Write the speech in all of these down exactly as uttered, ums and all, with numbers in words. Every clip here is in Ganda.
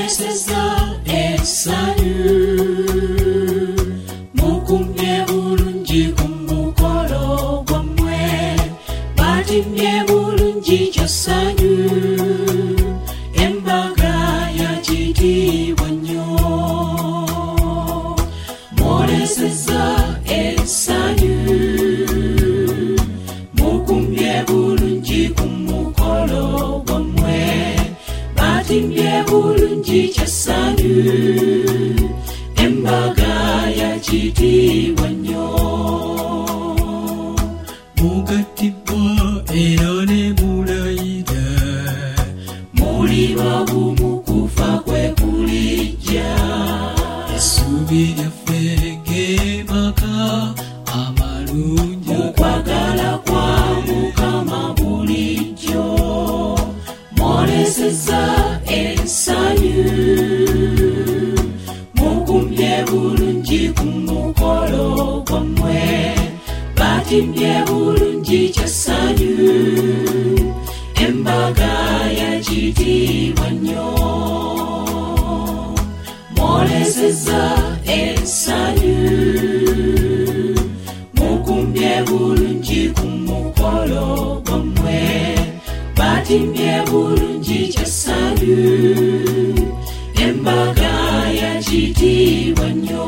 mwoleseza essanyu mukumye bulungi ku mukolo gwammwe batimye bulungi kyassanyu embaga yakitiibwa nnyo mwoleseza essanyu mukumye bulungi ku mukolo gwammwe batimye bulungi kyassanyu embaga yakitiibwa nnyo mugattibwa era ne mulayira muli babumu kufa kwe kulijja essuubi lyaffe ng'emaka amalungi okwagala kwa Mukama bulijjo mwoleseza essanyu mukumye bulungi ku mukolo gwammwe batimye bulungi kyassanyu embaga yakitiibwa nnyo mwoleseza essanyu mukumye bulungi ku mukolo gwammwe batimye bulungi kyassanyu embaga yakitiibwa nnyo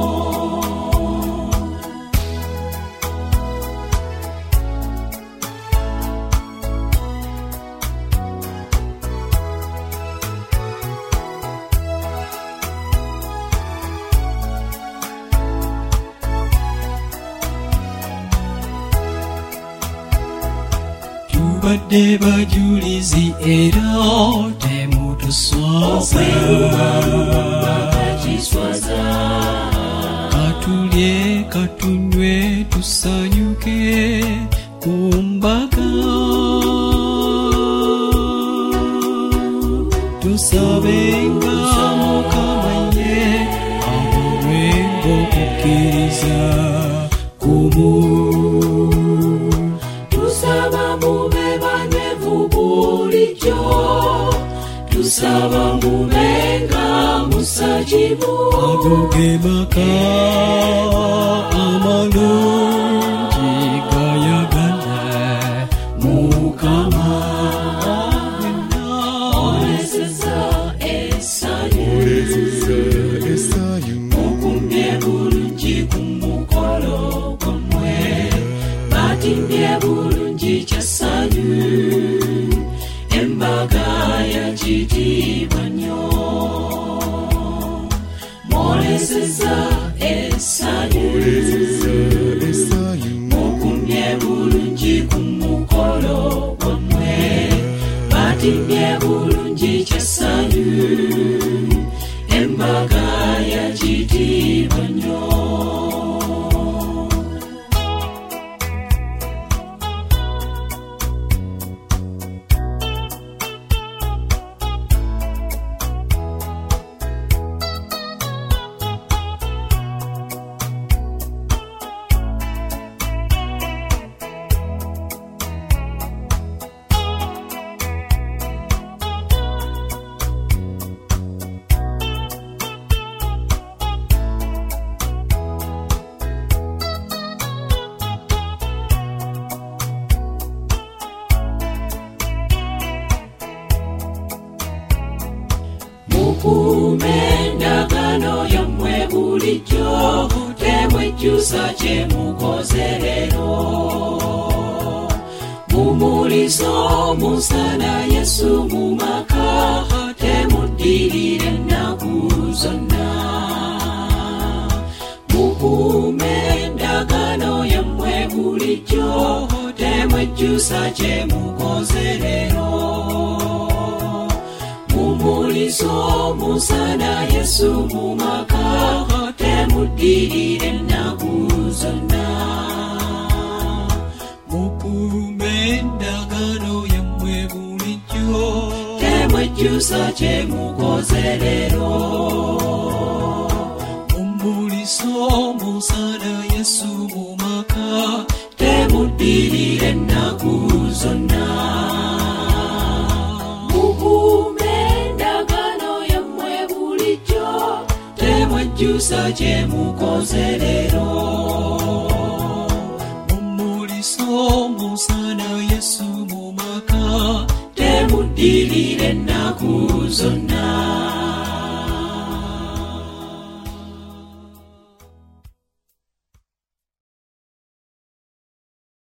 tubadde bajulizi era temutuswaza katulye katunywe tusanyuke ku mbaga tusabenga Mukama ye amuwenga okukkiriza kumu tusaba mube banyevu bulijjo tusaba mubenga musajibu agogemaka amalungi gayagala Mukama mwoleseza essanyu mukumye bulungi ku mukolo gwammwe batimye bulungi kyassanyu embaga yakitiibwa nnyo mwoleseza essanyu mukumye bulungi ku mukolo gwammwe batimye bulungi kyassanyu embaga yakitiibwa nnyo mukume endagaano yammwe bulijjo temwejjusa kye mukoze leero mumulisa omusana Yesu mu maka temuddirira ennaku zonna mukume endagaano yammwe bulijjo temwejjusa kye mukoze leero mumulisa omusana Yesu mu maka temuddirira ennaku zonna mukume endagaano yammwe bulijjo temwejjusa kye mukoze leero mumulisa omusana Yesu mu maka temuddirira ennaku zonna mukume endagaano yammwe mukyusa kye mukoze leero. Mumuliso musana Yesu mu maka, temuddirire ennaku zonna.